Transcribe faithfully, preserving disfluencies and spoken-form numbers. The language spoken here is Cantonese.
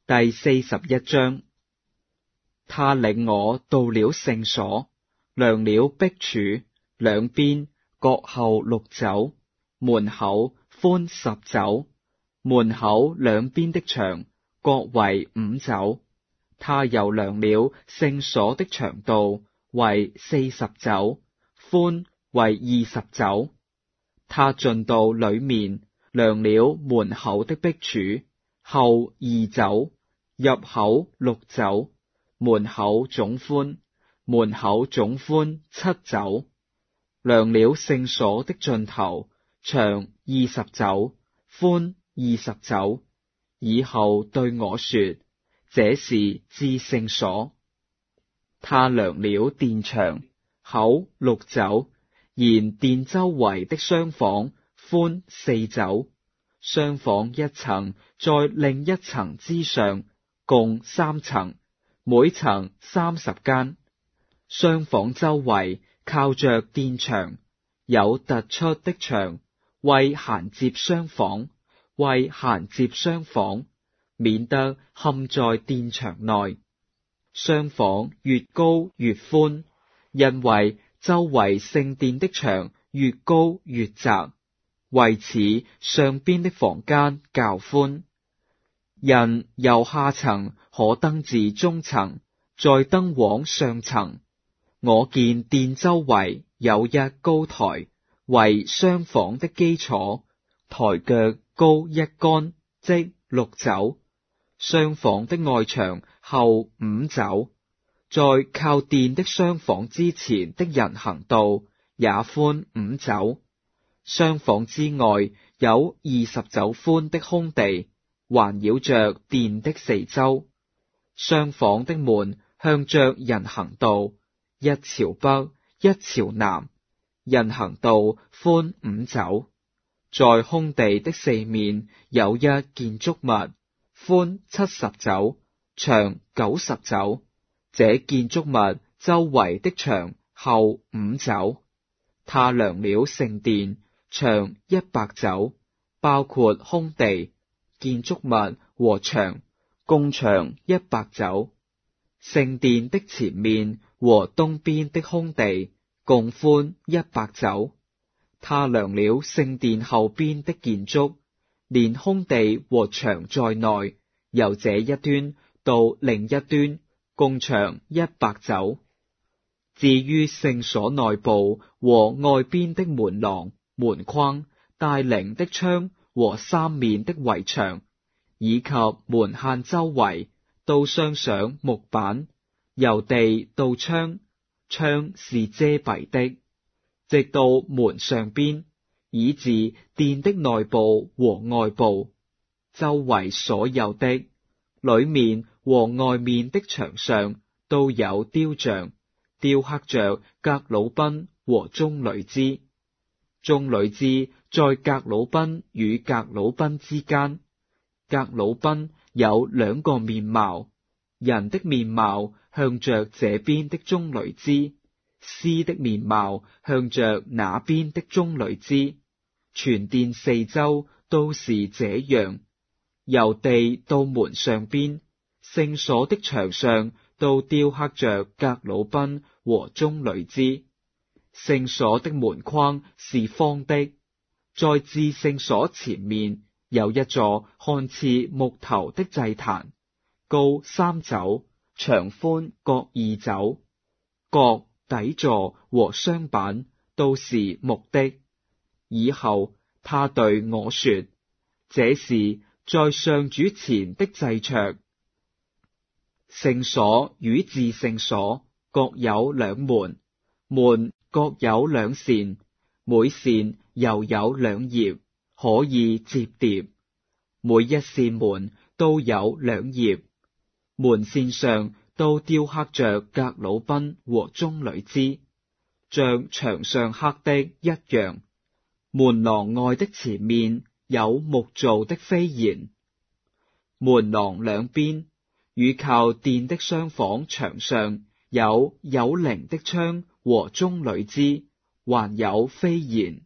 第四十一章。他領我到了聖所，量了壁柱，兩邊各後六肘，門口寬十肘，門口兩邊的牆各為五肘。他又量了聖所的長度為四十肘，寬為二十肘。他進到裏面，量了門口的壁柱，後二肘，入口六肘，門口總寬，門口總寬七肘。量了聖所的盡頭，長二十肘，寬二十肘。以後對我說：這是至聖所。他量了殿牆，厚六肘，沿殿周圍的廂房寬四肘，廂房一層在另一層之上，共三層，每層三十間。廂房周圍靠着殿牆，有突出的牆，為銜接廂房，為銜接廂房，免得陷在殿牆內。廂房越高越寬，因為周圍聖殿的牆越高越窄，為此上邊的房間較寬。人由下層可登至中層，再登往上層。我見殿周圍有一高台，為廂房的基礎，台腳高一竿，即六肘。廂房的外牆後五肘，在靠殿的廂房之前的人行道也寬五肘。廂房之外有二十肘寬的空地，環繞着殿的四周。廂房的門向着人行道，一朝北，一朝南，人行道寬五肘。在空地的四面有一建築物，寬七十肘，長九十肘。這建築物周圍的牆後五肘。他量了聖殿，長一百肘，包括空地、建築物和牆，共長一百肘。聖殿的前面和東邊的空地共寬一百肘。他量了聖殿後邊的建築，連空地和牆在內，由這一端到另一端，共長一百肘。至於聖所內部和外邊的門廊、門框、帶棂的窗和三面的圍牆，以及門限周圍，都鑲上木板，由地到窗，窗是遮蔽的，直到門上邊，以至殿的內部和外部，周圍所有的，裏面和外面的牆上都有雕像，雕刻着革魯賓和棕櫚枝。棕櫚枝在革魯賓與革魯賓之間。革魯賓有兩個面貌，人的面貌向着這邊的棕櫚枝，獅的面貌向着那邊的棕櫚枝。全殿四周都是這樣，由地到門上邊，聖所的牆上都雕刻着革魯賓和棕櫚枝。聖所的門框是方的，在至聖所前面有一座看似木頭的祭壇，高三肘，長寬各二肘，角、底座和雙板都是木的。以後他對我說：這是在上主前的祭桌。聖所與至聖所各有兩門，門各有兩扇，每扇又有兩頁，可以折疊。每一扇門都有兩頁，門扇上都雕刻着革魯賓和棕櫚枝，像牆上刻的一樣。門廊外的前面有木造的飛檐，門廊兩邊與靠殿的廂房牆上有有棂的窗和棕櫚枝，還有飛檐。